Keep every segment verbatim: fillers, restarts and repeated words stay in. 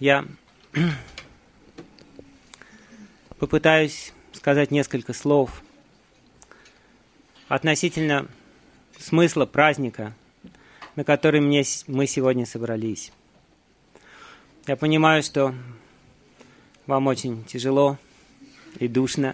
Я попытаюсь сказать несколько слов относительно смысла праздника, на который мне, мы сегодня собрались. Я понимаю, что вам очень тяжело и душно.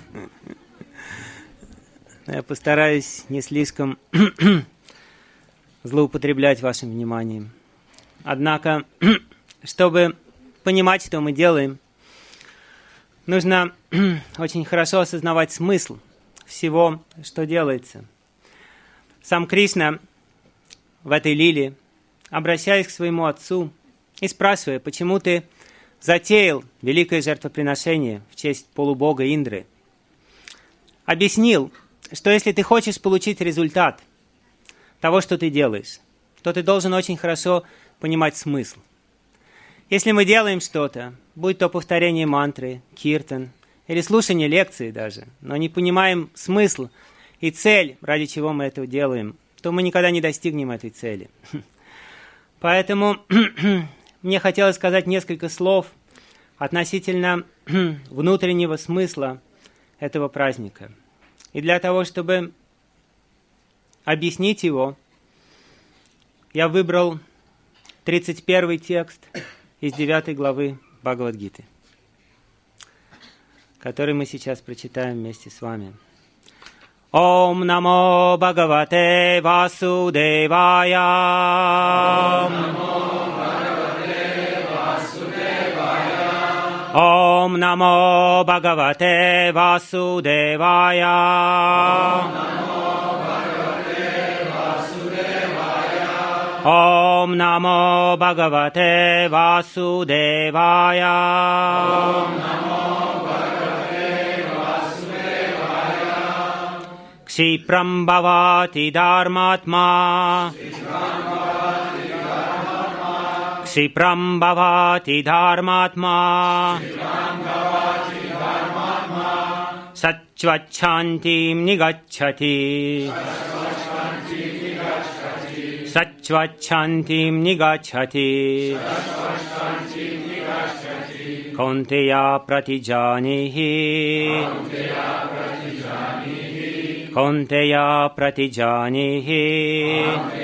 Я постараюсь не слишком злоупотреблять вашим вниманием. Однако, чтобы понимать, что мы делаем, нужно очень хорошо осознавать смысл всего, что делается. Сам Кришна в этой лиле, обращаясь к своему отцу и спрашивая, почему ты затеял великое жертвоприношение в честь полубога Индры, объяснил, что если ты хочешь получить результат того, что ты делаешь, то ты должен очень хорошо понимать смысл. Если мы делаем что-то, будь то повторение мантры, киртан или слушание лекции даже, но не понимаем смысл и цель, ради чего мы это делаем, то мы никогда не достигнем этой цели. Поэтому мне хотелось сказать несколько слов относительно внутреннего смысла этого праздника. И для того, чтобы объяснить его, я выбрал тридцать первый текст из девятой главы Бхагавад-гиты, который мы сейчас прочитаем вместе с вами. Ом намо Бхагавате Васудевая. Ом намо Бхагавате Васудевая. Ом намо Бхагавате Васудевая. Ом намо Бхагавате Васудевая. Кшипрам бхавати дharmatma. Кшипрам бхавати дharmatma. Сачвачантим нигаччати. Сачвачантим нигаччати. Контея пратиджанихи. Контея пратиджанихи.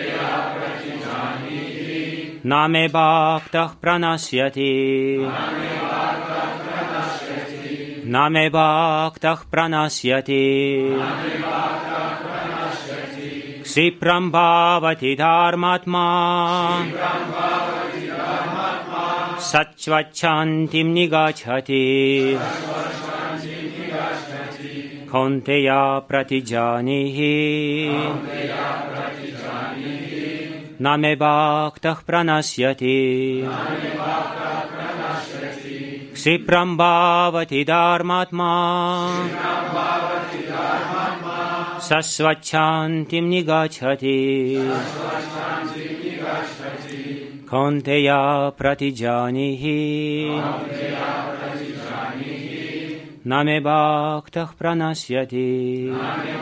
Наме бхактах пранашяти. Наме бхактах пранашяти. Кшипрам бхавати дharmatma. Сачвачантим нигаччати. Контея пратиджанихи. Наме бхактах пранашяти. Кшипрам бхавати дharmatma. Сасвачантим нигаччати. Контея пратиджанихи. Наме бхактах пранашяти.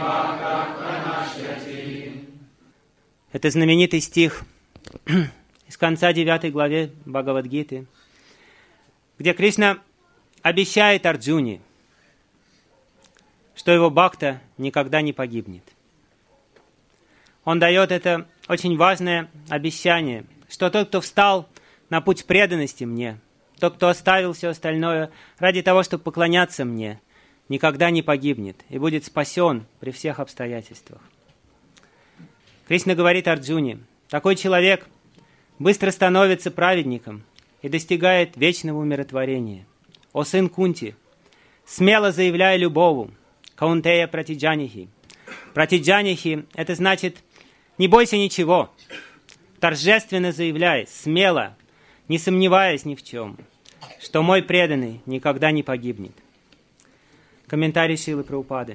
Это знаменитый стих из конца девятой главы Бхагавад-гиты, где Кришна обещает Арджуне, что его бхакта никогда не погибнет. Он дает это очень важное обещание, что тот, кто встал на путь преданности мне, тот, кто оставил все остальное ради того, чтобы поклоняться мне, никогда не погибнет и будет спасен при всех обстоятельствах. Кришна говорит Арджуне, такой человек быстро становится праведником и достигает вечного умиротворения. О сын Кунти, смело заявляя любову, Каунтея пратиджанихи. Пратиджанихи – это значит «не бойся ничего», торжественно заявляй, смело, не сомневаясь ни в чем, что мой преданный никогда не погибнет. Комментарий Шрилы Прабхупады.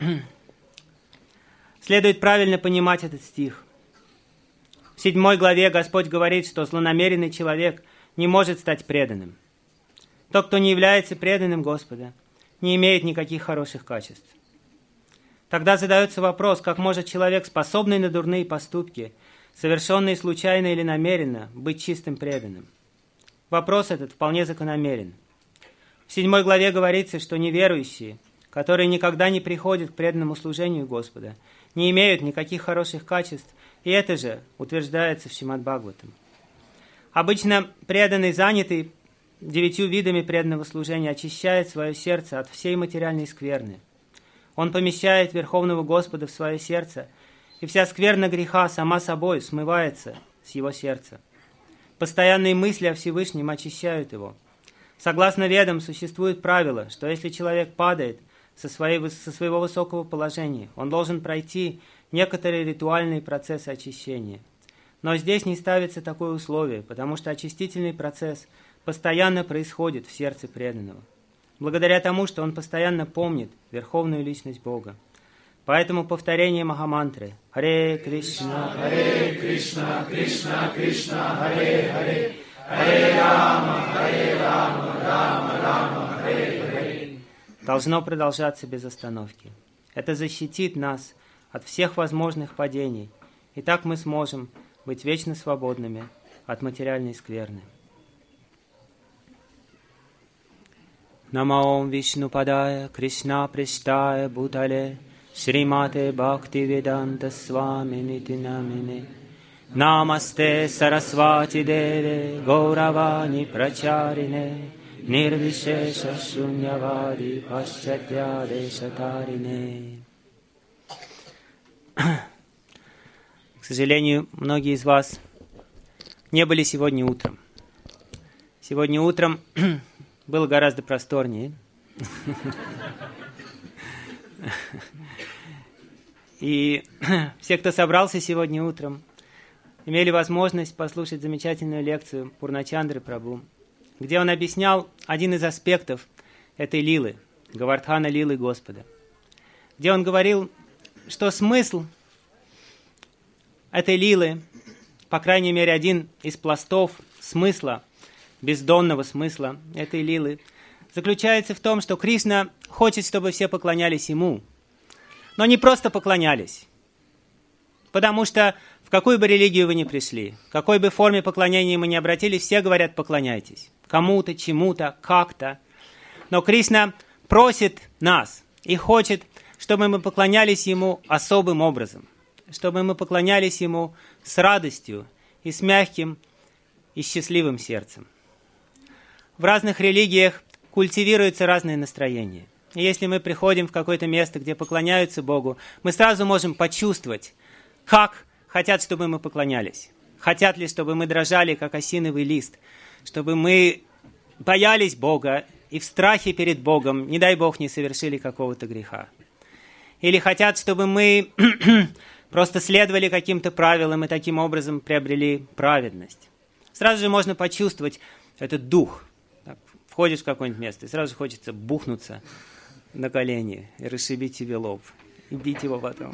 Следует правильно понимать этот стих. В седьмой главе Господь говорит, что злонамеренный человек не может стать преданным. Тот, кто не является преданным Господа, не имеет никаких хороших качеств. Тогда задается вопрос, как может человек, способный на дурные поступки, совершенные случайно или намеренно, быть чистым преданным? вопрос этот вполне закономерен. В седьмой главе говорится, что неверующие, которые никогда не приходят к преданному служению Господа, не имеют никаких хороших качеств, и это же утверждается в Шримад-Бхагаватам. Обычно преданный, занятый девятью видами преданного служения, очищает свое сердце от всей материальной скверны. Он помещает Верховного Господа в свое сердце, и вся скверна греха сама собой смывается с его сердца. Постоянные мысли о Всевышнем очищают его. Согласно Ведам, существует правило, что если человек падает со, своей, со своего высокого положения, он должен пройти некоторые ритуальные процессы очищения. Но здесь не ставится такое условие, потому что очистительный процесс постоянно происходит в сердце преданного, благодаря тому, что он постоянно помнит Верховную Личность Бога. Поэтому повторение Махамантры «Харе Кришна, Харе Кришна, Кришна Кришна, Харе Харе, Харе Рама, Харе Рама, Рама Рама, Харе Харе» должно продолжаться без остановки. Это защитит нас от всех возможных падений, и так мы сможем быть вечно свободными от материальной скверны. Намо Вишнупадая Кришна Прештая Бутале Шримате Бхактивиданта Сваминити Намине Намасте Сарасвати Деве Гауравани Прачарине Нирвишеша Шуньявади Пашчатья Дешатарине. К сожалению, многие из вас не были сегодня утром. Сегодня утром было гораздо просторнее. И все, кто собрался сегодня утром, имели возможность послушать замечательную лекцию Пурначандры Прабху, где он объяснял один из аспектов этой лилы, Гавардхана лилы Господа, где он говорил, что смысл этой лилы, по крайней мере, один из пластов смысла, бездонного смысла этой лилы, заключается в том, что Кришна хочет, чтобы все поклонялись Ему, но не просто поклонялись, потому что в какую бы религию вы ни пришли, в какой бы форме поклонения мы ни обратились, все говорят «поклоняйтесь» кому-то, чему-то, как-то. Но Кришна просит нас и хочет, чтобы мы поклонялись Ему особым образом, чтобы мы поклонялись Ему с радостью и с мягким и счастливым сердцем. В разных религиях культивируются разные настроения. И если мы приходим в какое-то место, где поклоняются Богу, мы сразу можем почувствовать, как хотят, чтобы мы поклонялись. Хотят ли, чтобы мы дрожали, как осиновый лист, чтобы мы боялись Бога и в страхе перед Богом, не дай Бог, не совершили какого-то греха. Или хотят, чтобы мы просто следовали каким-то правилам и таким образом приобрели праведность. Сразу же можно почувствовать этот дух. Так, входишь в какое-нибудь место, и сразу хочется бухнуться на колени и расшибить себе лоб. И бить его потом.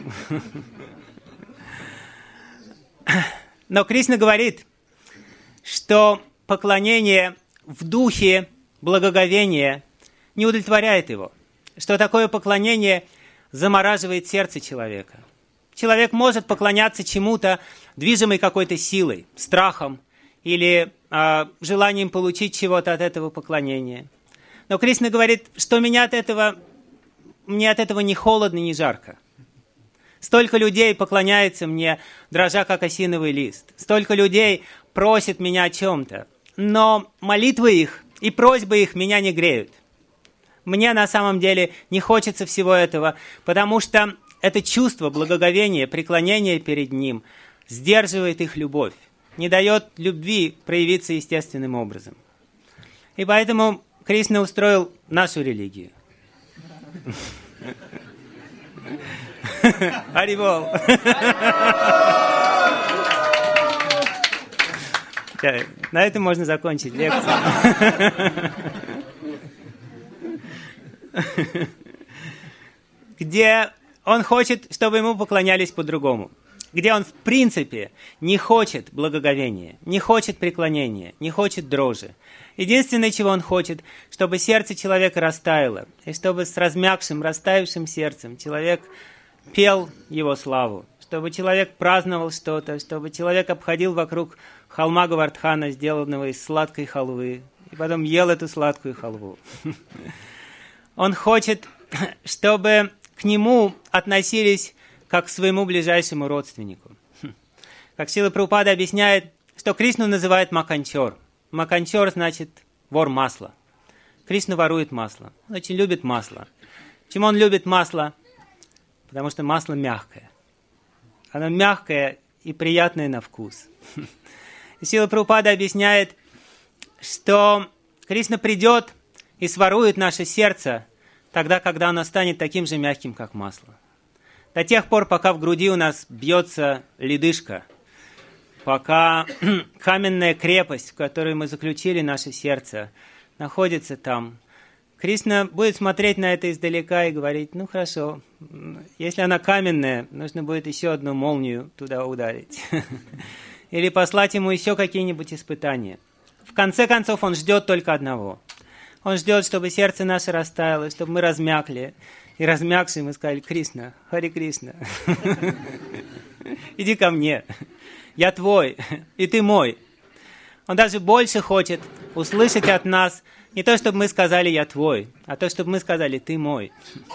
Но Кришна говорит, что поклонение в духе благоговения не удовлетворяет его. Что такое поклонение замораживает сердце человека. Человек может поклоняться чему-то, движимой какой-то силой, страхом или э, желанием получить чего-то от этого поклонения. Но Кришна говорит, что меня от этого, мне от этого ни холодно, ни жарко. Столько людей поклоняется мне, дрожа как осиновый лист. Столько людей просит меня о чем-то. Но молитвы их и просьбы их меня не греют. Мне на самом деле не хочется всего этого, потому что это чувство благоговения, преклонения перед Ним сдерживает их любовь, не дает любви проявиться естественным образом. И поэтому Кришна устроил нашу религию. Харибол! На этом можно закончить лекцию. Где он хочет, чтобы ему поклонялись по-другому. Где он, в принципе, не хочет благоговения, не хочет преклонения, не хочет дрожи. Единственное, чего он хочет, чтобы сердце человека растаяло, и чтобы с размягшим, растаявшим сердцем человек пел его славу, чтобы человек праздновал что-то, чтобы человек обходил вокруг холма Говардхана, сделанного из сладкой халвы, и потом ел эту сладкую халву. Он хочет, чтобы к нему относились как к своему ближайшему родственнику. Как Шрила Прабхупада объясняет, что Кришну называют Маканчор. Маканчор значит вор масла. Кришна ворует масло. Он очень любит масло. Почему он любит масло? Потому что масло мягкое. Оно мягкое и приятное на вкус. Шрила Прабхупада объясняет, что Кришна придет и сворует наше сердце тогда, когда оно станет таким же мягким, как масло. До тех пор, пока в груди у нас бьется ледышка, пока каменная крепость, в которой мы заключили наше сердце, находится там, Кришна будет смотреть на это издалека и говорить: ну хорошо, если она каменная, нужно будет еще одну молнию туда ударить. Или послать ему еще какие-нибудь испытания. В конце концов, он ждет только одного. Он ждет, чтобы сердце наше растаяло, чтобы мы размякли. И размякшие мы сказали: Кришна, Хари Кришна, иди ко мне, я твой, и ты мой. Он даже больше хочет услышать от нас не то, чтобы мы сказали «я твой», а то, чтобы мы сказали «ты мой».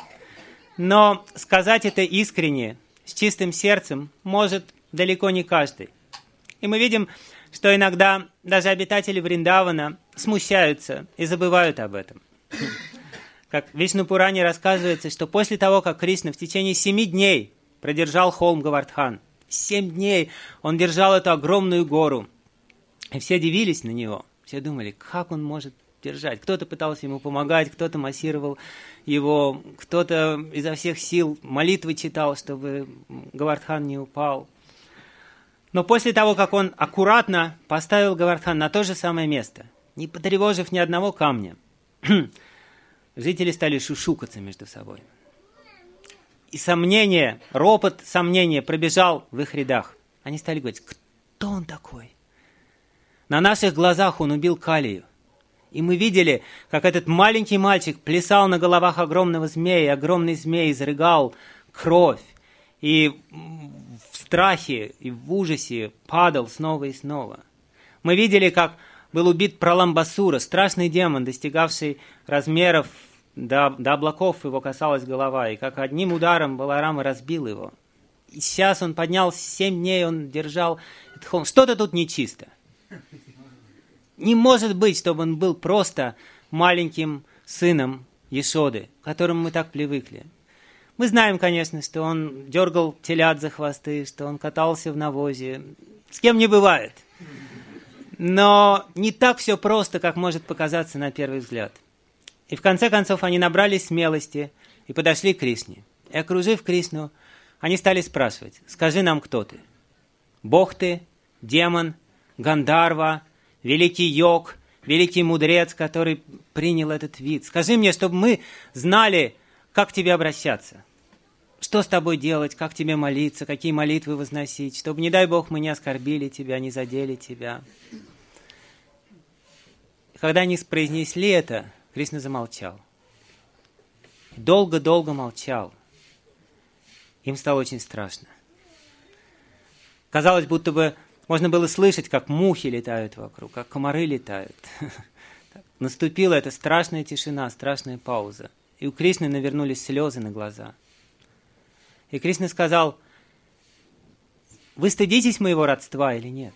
Но сказать это искренне, с чистым сердцем, может далеко не каждый. И мы видим, что иногда даже обитатели Вриндавана смущаются и забывают об этом. Как в Вишну-Пуране рассказывается, что после того, как Кришна в течение семи дней продержал холм Говардхан, семь дней он держал эту огромную гору, и все дивились на него, все думали, как он может держать. Кто-то пытался ему помогать, кто-то массировал его, кто-то изо всех сил молитвы читал, чтобы Говардхан не упал. Но после того, как он аккуратно поставил Говардхан на то же самое место, не потревожив ни одного камня, жители стали шушукаться между собой. И сомнение, ропот сомнения пробежал в их рядах. Они стали говорить: кто он такой? На наших глазах он убил Калию. И мы видели, как этот маленький мальчик плясал на головах огромного змея, и огромный змей изрыгал кровь. И в страхе, и в ужасе падал снова и снова. Мы видели, как был убит Праламбасура, страшный демон, достигавший размеров, до, до облаков его касалась голова, и как одним ударом Баларама разбил его. И сейчас он поднял, семь дней он держал этот холм. Что-то тут нечисто. Не может быть, чтобы он был просто маленьким сыном Яшоды, к которому мы так привыкли. Мы знаем, конечно, что он дергал телят за хвосты, что он катался в навозе. С кем не бывает. Но не так все просто, как может показаться на первый взгляд. И в конце концов они набрались смелости и подошли к Кришне. И, окружив Кришну, они стали спрашивать: скажи нам, кто ты? Бог ты, демон, Гандарва, великий йог, великий мудрец, который принял этот вид. Скажи мне, чтобы мы знали, как к тебе обращаться. Что с тобой делать, как тебе молиться, какие молитвы возносить, чтобы, не дай Бог, мы не оскорбили тебя, не задели тебя. Когда они произнесли это, Кришна замолчал. Долго-долго молчал. Им стало очень страшно. Казалось, будто бы можно было слышать, как мухи летают вокруг, как комары летают. Наступила эта страшная тишина, страшная пауза. И у Кришны навернулись слезы на глаза. И Кришна сказал: вы стыдитесь моего родства или нет?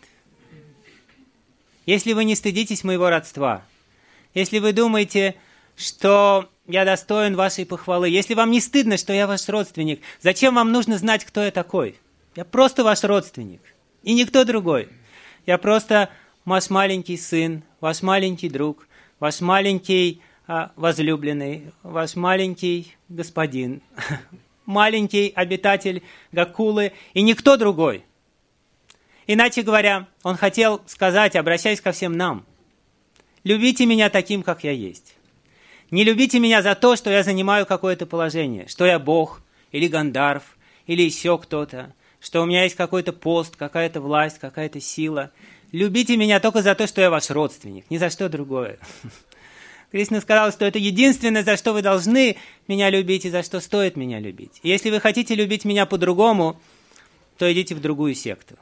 Если вы не стыдитесь моего родства, если вы думаете, что я достоин вашей похвалы, если вам не стыдно, что я ваш родственник, зачем вам нужно знать, кто я такой? Я просто ваш родственник, и никто другой. Я просто ваш маленький сын, ваш маленький друг, ваш маленький а, возлюбленный, ваш маленький господин, маленький обитатель Гокулы, и никто другой. Иначе говоря, он хотел сказать, обращаясь ко всем нам: любите меня таким, как я есть. Не любите меня за то, что я занимаю какое-то положение, что я Бог, или Гандарв, или еще кто-то, что у меня есть какой-то пост, какая-то власть, какая-то сила. Любите меня только за то, что я ваш родственник, ни за что другое. Кришна сказал, что это единственное, за что вы должны меня любить и за что стоит меня любить. И если вы хотите любить меня по-другому, то идите в другую секту.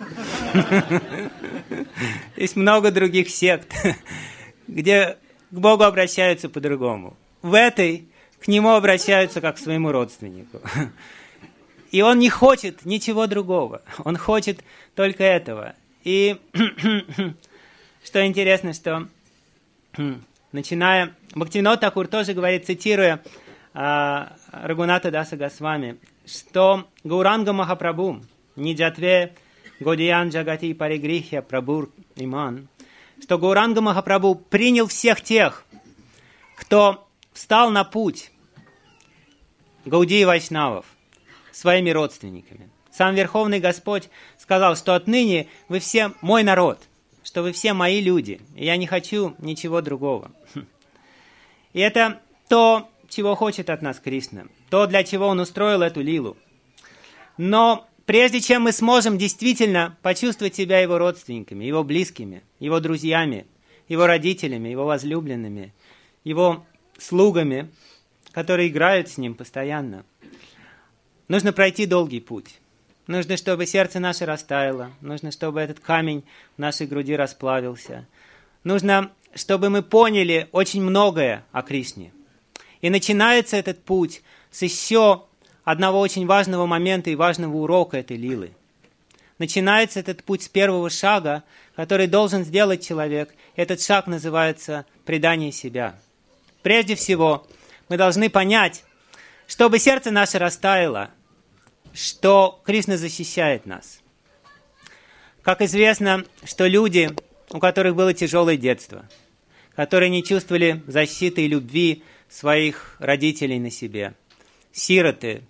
Есть много других сект, где к Богу обращаются по-другому. В этой к Нему обращаются как к своему родственнику. И Он не хочет ничего другого. Он хочет только этого. И что интересно, что начиная... Бхактивинода Такур тоже говорит, цитируя а, Рагунатха Даса Госвами, что Гауранга Махапрабху, Ниджатве Годиян Джагати Паригрихья Прабур Иман, что Гауранга Махапрабху принял всех тех, кто встал на путь Гаудии Вайшнавов своими родственниками. Сам Верховный Господь сказал, что отныне вы все мой народ, что вы все мои люди, и я не хочу ничего другого. И это то, чего хочет от нас Кришна, то, для чего Он устроил эту лилу. Но прежде чем мы сможем действительно почувствовать себя Его родственниками, Его близкими, Его друзьями, Его родителями, Его возлюбленными, Его слугами, которые играют с Ним постоянно, нужно пройти долгий путь. Нужно, чтобы сердце наше растаяло. Нужно, чтобы этот камень в нашей груди расплавился. Нужно, чтобы мы поняли очень многое о Кришне. И начинается этот путь с еще одного очень важного момента и важного урока этой лилы. Начинается этот путь с первого шага, который должен сделать человек. Этот шаг называется предание себя. Прежде всего, мы должны понять, чтобы сердце наше растаяло, что Кришна защищает нас. Как известно, что люди, у которых было тяжелое детство, которые не чувствовали защиты и любви своих родителей на себе, сироты,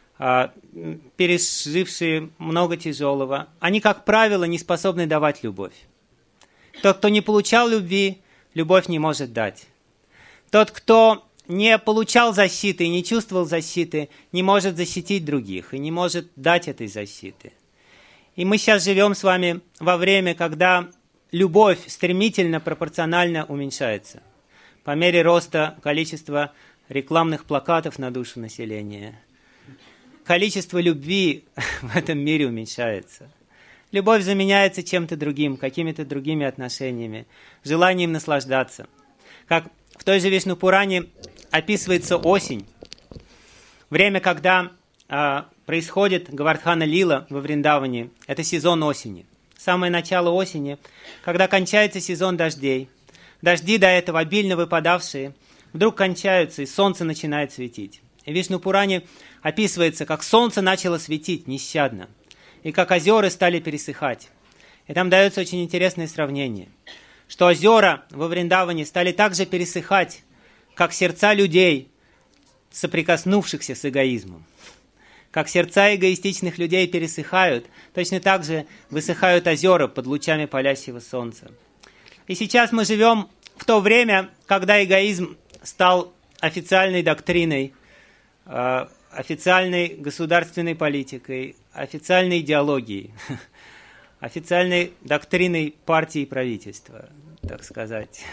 пережившие много тяжелого, они, как правило, не способны давать любовь. Тот, кто не получал любви, любовь не может дать. Тот, кто не получал защиты и не чувствовал защиты, не может защитить других и не может дать этой защиты. И мы сейчас живем с вами во время, когда любовь стремительно пропорционально уменьшается. По мере роста количества рекламных плакатов на душу населения, количество любви в этом мире уменьшается. Любовь заменяется чем-то другим, какими-то другими отношениями, желанием наслаждаться. Как в той же Вишну-Пуране описывается осень, время, когда а, происходит Гавардхана-лила во Вриндаване, это сезон осени. Самое начало осени, когда кончается сезон дождей. Дожди, до этого обильно выпадавшие, вдруг кончаются, и солнце начинает светить. И в Вишну-Пуране описывается, как солнце начало светить нещадно, и как озера стали пересыхать. И там дается очень интересное сравнение, что озера во Вриндаване стали также пересыхать, как сердца людей, соприкоснувшихся с эгоизмом. Как сердца эгоистичных людей пересыхают, точно так же высыхают озера под лучами палящего солнца. И сейчас мы живем в то время, когда эгоизм стал официальной доктриной, э, официальной государственной политикой, официальной идеологией, официальной доктриной партии и правительства, так сказать.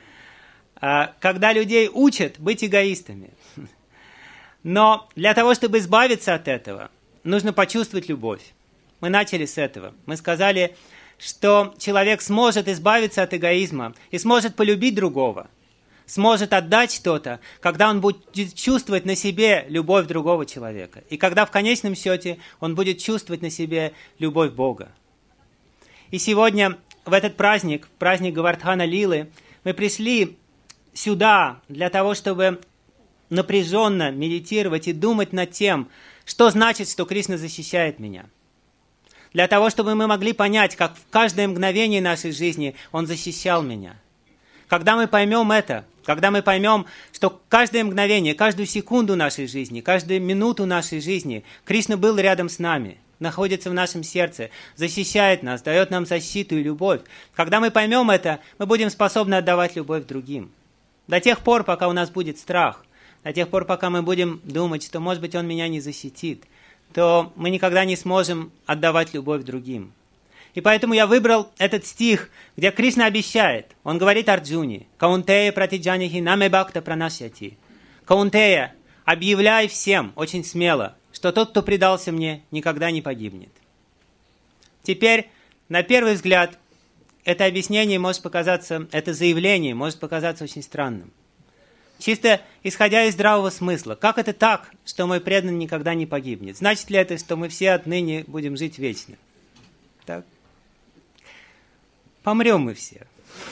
Когда людей учат быть эгоистами. Но для того, чтобы избавиться от этого, нужно почувствовать любовь. Мы начали с этого. Мы сказали, что человек сможет избавиться от эгоизма и сможет полюбить другого, сможет отдать что-то, когда он будет чувствовать на себе любовь другого человека. И когда в конечном счете он будет чувствовать на себе любовь Бога. И сегодня, в этот праздник, праздник Гавардхана-лилы, мы пришли сюда для того, чтобы напряженно медитировать и думать над тем, что значит, что Кришна защищает меня. Для того, чтобы мы могли понять, как в каждое мгновение нашей жизни Он защищал меня. Когда мы поймем это, когда мы поймем, что каждое мгновение, каждую секунду нашей жизни, каждую минуту нашей жизни Кришна был рядом с нами, находится в нашем сердце, защищает нас, дает нам защиту и любовь. Когда мы поймем это, мы будем способны отдавать любовь другим. До тех пор, пока у нас будет страх, до тех пор, пока мы будем думать, что, может быть, Он меня не защитит, то мы никогда не сможем отдавать любовь другим. И поэтому я выбрал этот стих, где Кришна обещает. Он говорит Арджуне: «Каунтея пратиджанихи наме бхакта пранашяти». Каунтея, объявляй всем очень смело, что тот, кто предался мне, никогда не погибнет. теперь, на первый взгляд, это объяснение может показаться, это заявление может показаться очень странным. Чисто исходя из здравого смысла. Как это так, что мой преданный никогда не погибнет? Значит ли это, что мы все отныне будем жить вечно? Так? Помрем мы все.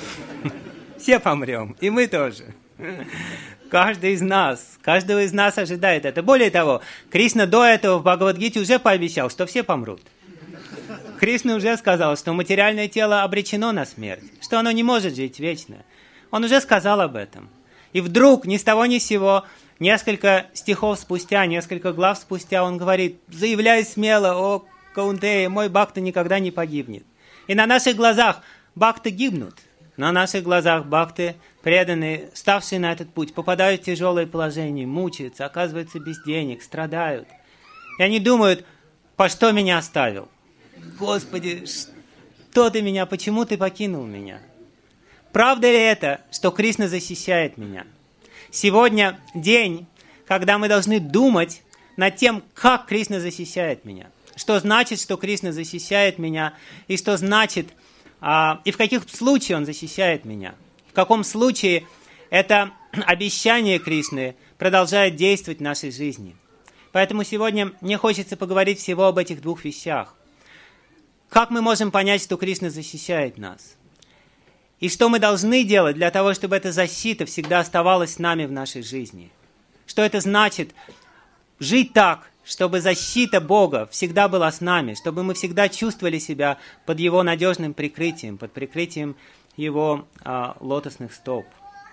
Все помрем. И мы тоже. Каждый из нас, каждого из нас ожидает это. Более того, Кришна до этого в Бхагавад-гите уже пообещал, что все помрут. Кришна уже сказал, что материальное тело обречено на смерть, что оно не может жить вечно. Он уже сказал об этом. И вдруг, ни с того ни с сего, несколько стихов спустя, несколько глав спустя, он говорит, заявляй смело, о Каунтея, мой бхакта никогда не погибнет. И на наших глазах бхакты гибнут. На наших глазах бхакты, преданные, ставшие на этот путь, попадают в тяжелое положение, мучаются, оказываются без денег, страдают. И они думают, по что меня оставил? Господи, что ты меня, почему ты покинул меня? Правда ли это, что Кришна защищает меня? Сегодня день, когда мы должны думать над тем, как Кришна защищает меня. Что значит, что Кришна защищает меня, и что значит, а, и в каких случаях Он защищает меня. В каком случае это обещание Кришны продолжает действовать в нашей жизни. Поэтому сегодня мне хочется поговорить всего об этих двух вещах. Как мы можем понять, что Кришна защищает нас? И что мы должны делать для того, чтобы эта защита всегда оставалась с нами в нашей жизни? Что это значит жить так, чтобы защита Бога всегда была с нами, чтобы мы всегда чувствовали себя под Его надежным прикрытием, под прикрытием Его а, лотосных стоп.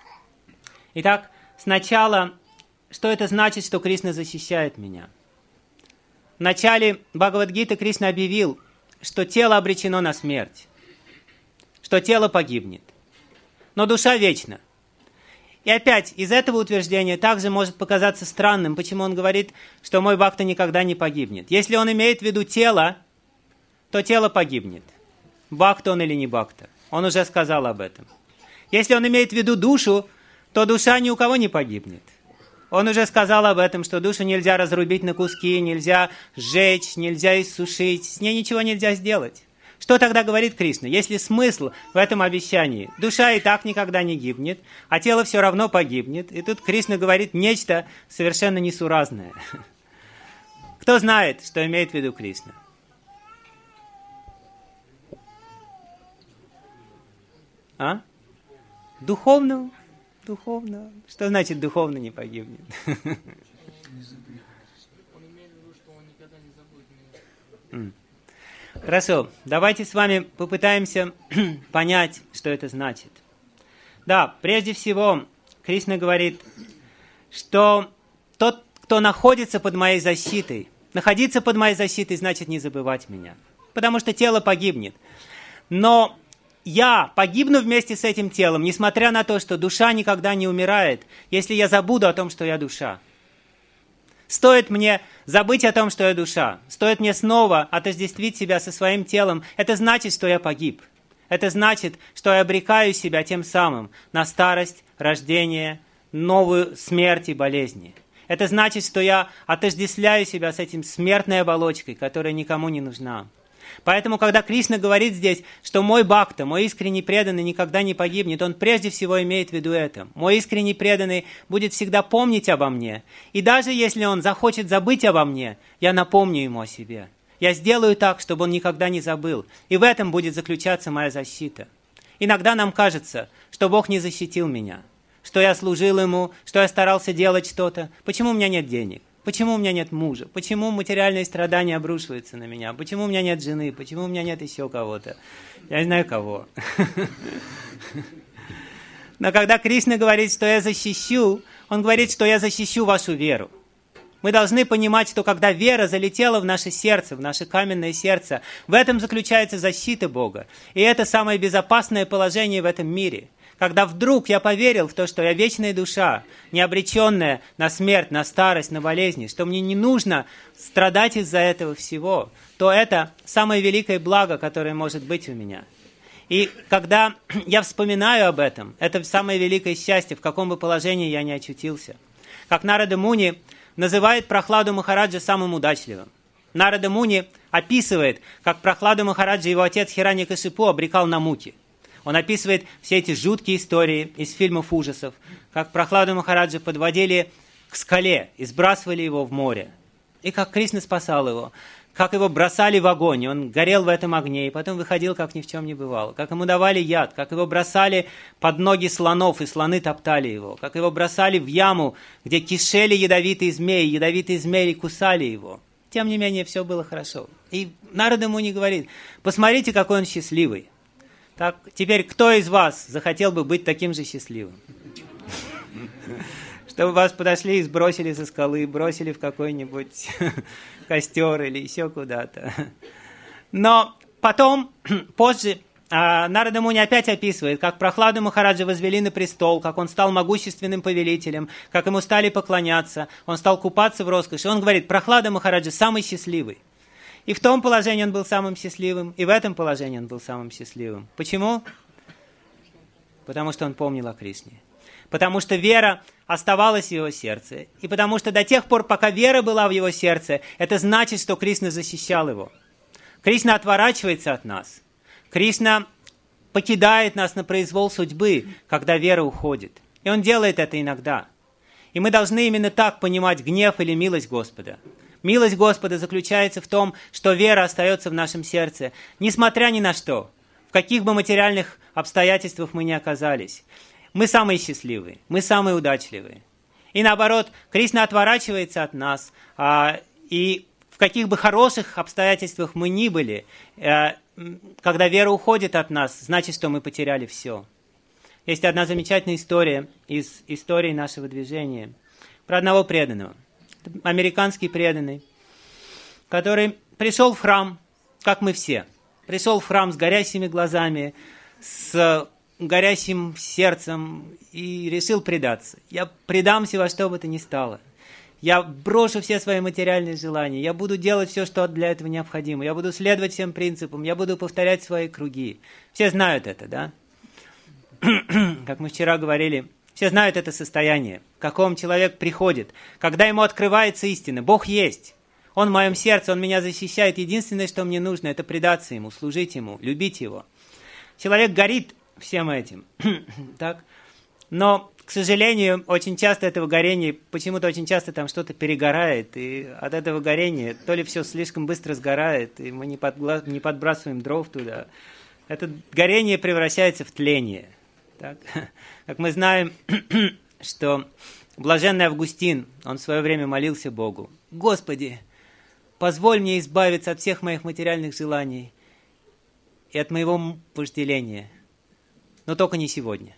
Итак, сначала, что это значит, что Кришна защищает меня? В начале Бхагавад-гиты Кришна объявил, что тело обречено на смерть, что тело погибнет, но душа вечна. И опять, из этого утверждения также может показаться странным, почему он говорит, что мой бхакта никогда не погибнет. Если он имеет в виду тело, то тело погибнет. Бхакта он или не бхакта. Он уже сказал об этом. Если он имеет в виду душу, то душа ни у кого не погибнет. Он уже сказал об этом, что душу нельзя разрубить на куски, нельзя сжечь, нельзя иссушить, с ней ничего нельзя сделать. Что тогда говорит Кришна? Есть ли смысл в этом обещании? Душа и так никогда не гибнет, а тело все равно погибнет. И тут Кришна говорит нечто совершенно несуразное. Кто знает, что имеет в виду Кришна? А? Духовно? Духовно. Что значит духовно не погибнет? Он имеет в виду, что он никогда не забудет меня. Хорошо, давайте с вами попытаемся понять, что это значит. Да, прежде всего, Кришна говорит, что тот, кто находится под моей защитой, находиться под моей защитой значит не забывать меня, потому что тело погибнет. Но я погибну вместе с этим телом, несмотря на то, что душа никогда не умирает, если я забуду о том, что я душа. Стоит мне забыть о том, что я душа, стоит мне снова отождествить себя со своим телом, это значит, что я погиб. Это значит, что я обрекаю себя тем самым на старость, рождение, новую смерть и болезни. Это значит, что я отождествляю себя с этим смертной оболочкой, которая никому не нужна. Поэтому, когда Кришна говорит здесь, что мой бхакта, мой искренний преданный никогда не погибнет, он прежде всего имеет в виду это. Мой искренний преданный будет всегда помнить обо мне. И даже если он захочет забыть обо мне, я напомню ему о себе. Я сделаю так, чтобы он никогда не забыл. И в этом будет заключаться моя защита. Иногда нам кажется, что Бог не защитил меня, что я служил Ему, что я старался делать что-то. Почему у меня нет денег? Почему у меня нет мужа? Почему материальные страдания обрушиваются на меня? Почему у меня нет жены? Почему у меня нет еще кого-то? Я не знаю кого. Но когда Кришна говорит, что я защищу, Он говорит, что я защищу вашу веру. Мы должны понимать, что когда вера залетела в наше сердце, в наше каменное сердце, в этом заключается защита Бога. И это самое безопасное положение в этом мире. Когда вдруг я поверил в то, что я вечная душа, не обреченная на смерть, на старость, на болезни, что мне не нужно страдать из-за этого всего, то это самое великое благо, которое может быть у меня. И когда я вспоминаю об этом, это самое великое счастье, в каком бы положении я ни очутился. Как Нарада Муни называет Прохладу Махараджа самым удачливым. Нарада Муни описывает, как Прохладу Махараджа его отец Хираньякашипу обрекал на муки. Он описывает все эти жуткие истории из фильмов ужасов, как Прохладу Махараджа подводили к скале и сбрасывали его в море. И как Кришна спасал его, как его бросали в огонь, и он горел в этом огне, и потом выходил, как ни в чем не бывало, как ему давали яд, как его бросали под ноги слонов, и слоны топтали его, как его бросали в яму, где кишели ядовитые змеи, ядовитые змеи кусали его. Тем не менее, все было хорошо. И Нарада Муни говорит: посмотрите, какой он счастливый. Так, теперь кто из вас захотел бы быть таким же счастливым? Чтобы вас подошли и сбросили со скалы, бросили в какой-нибудь костер или еще куда-то. Но потом, позже, Нарада Муни опять описывает, как Прохладу Махараджа возвели на престол, как он стал могущественным повелителем, как ему стали поклоняться, он стал купаться в роскоши. Он говорит: Прохлада Махараджа самый счастливый. И в том положении он был самым счастливым, и в этом положении он был самым счастливым. Почему? Потому что он помнил о Кришне. Потому что вера оставалась в его сердце. И потому что до тех пор, пока вера была в его сердце, это значит, что Кришна защищал его. Кришна отворачивается от нас. Кришна покидает нас на произвол судьбы, когда вера уходит. И он делает это иногда. И мы должны именно так понимать гнев или милость Господа. Милость Господа заключается в том, что вера остается в нашем сердце, несмотря ни на что, в каких бы материальных обстоятельствах мы ни оказались. Мы самые счастливые, мы самые удачливые. И наоборот, Кришна отворачивается от нас, а, и в каких бы хороших обстоятельствах мы ни были, а, когда вера уходит от нас, значит, что мы потеряли все. Есть одна замечательная история из истории нашего движения про одного преданного. Американский преданный, который пришел в храм, как мы все. Пришел в храм с горящими глазами, с горящим сердцем и решил предаться. Я предамся во что бы то ни стало. Я брошу все свои материальные желания. Я буду делать все, что для этого необходимо. Я буду следовать всем принципам. Я буду повторять свои круги. Все знают это, да? Как мы вчера говорили, все знают это состояние, в каком человек приходит, когда ему открывается истина. Бог есть. Он в моем сердце, Он меня защищает. Единственное, что мне нужно, это предаться Ему, служить Ему, любить Его. Человек горит всем этим. Так? Но, к сожалению, очень часто этого горения, почему-то очень часто там что-то перегорает, и от этого горения то ли все слишком быстро сгорает, и мы не, подгла... не подбрасываем дров туда. Это горение превращается в тление. Так? Как мы знаем, что блаженный Августин, он в свое время молился Богу: «Господи, позволь мне избавиться от всех моих материальных желаний и от моего вожделения, но только не сегодня.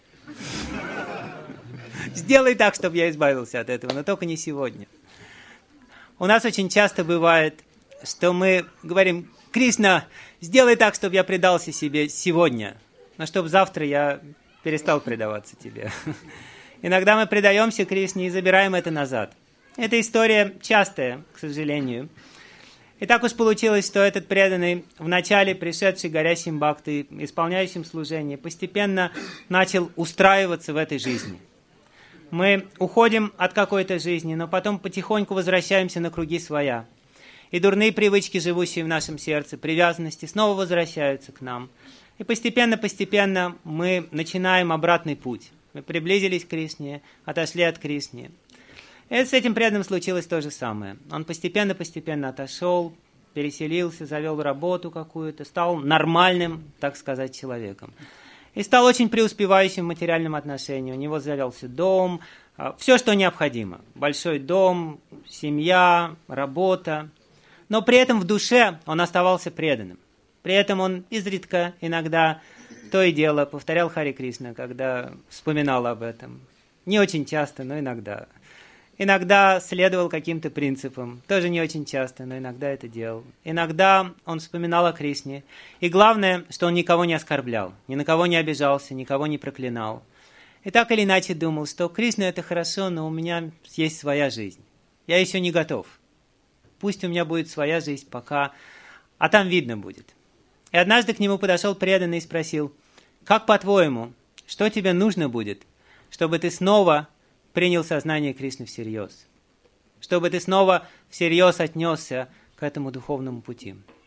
Сделай так, чтобы я избавился от этого, но только не сегодня». У нас очень часто бывает, что мы говорим: «Кришна, сделай так, чтобы я предался себе сегодня, но чтобы завтра я перестал предаваться тебе». Иногда мы предаемся Кришне и забираем это назад. Эта история частая, к сожалению. И так уж получилось, что этот преданный, вначале пришедший горящим бхакти, исполняющим служение, постепенно начал устраиваться в этой жизни. Мы уходим от какой-то жизни, но потом потихоньку возвращаемся на круги своя. И дурные привычки, живущие в нашем сердце, привязанности, снова возвращаются к нам. И постепенно-постепенно мы начинаем обратный путь. Мы приблизились к Кришне, отошли от Кришны. И с этим преданным случилось то же самое. Он постепенно-постепенно отошел, переселился, завел работу какую-то, стал нормальным, так сказать, человеком. И стал очень преуспевающим в материальном отношении. У него завелся дом, все, что необходимо. Большой дом, семья, работа. Но при этом в душе он оставался преданным. При этом он изредка, иногда, то и дело повторял Харе Кришна, когда вспоминал об этом. Не очень часто, но иногда. Иногда следовал каким-то принципам. Тоже не очень часто, но иногда это делал. Иногда он вспоминал о Кришне. И главное, что он никого не оскорблял, ни на кого не обижался, никого не проклинал. И так или иначе думал, что Кришна это хорошо, но у меня есть своя жизнь. Я еще не готов. Пусть у меня будет своя жизнь пока, а там видно будет. И однажды к нему подошел преданный и спросил: «Как по-твоему, что тебе нужно будет, чтобы ты снова принял сознание Кришны всерьез? Чтобы ты снова всерьез отнесся к этому духовному пути?»